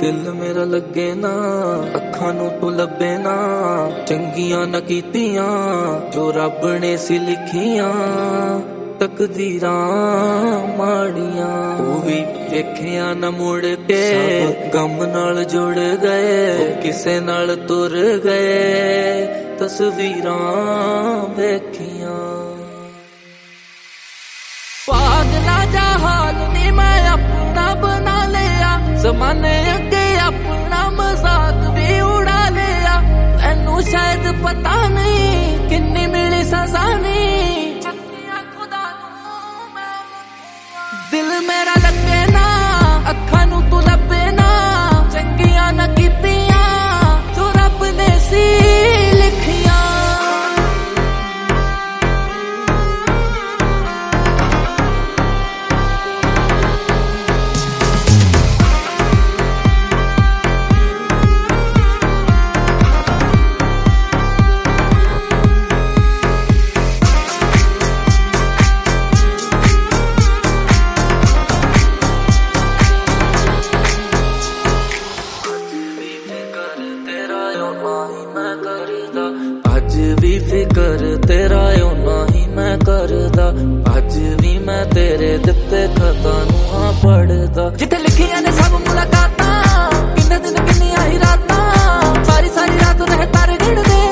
दिल मेरा लगे ना अखां नूं तू लभे ना चंगियां ना कीतियां जो रब ने सी लिखियां तकदीरां माड़ियां वो भी देखिया न मुड़ के गम नाल जुड़ गए किसे नाल तुर गए तस्वीरां देखियां पागला जा हाल नी मैं अपना बना लिया ज़माने अगे अपना मजाक भी उड़ा लिया तैनू शायद पता नहीं किन्नी मिली सजा नहीं दिल मेरा लगे ना अखां नूं तू लभे ना चंगियां ना कीतियां जो रब ने सी लिखियां अज भी फिकर तेरा ओना ही मैं करदा अज भी मैं तेरे दिते खतां नूं हां पढ़दा जिथे लिखियां ने सब मुलाकातां किन्ने दिन किन्नियां ही रातां सारी सारी रात रह तारे गिणदे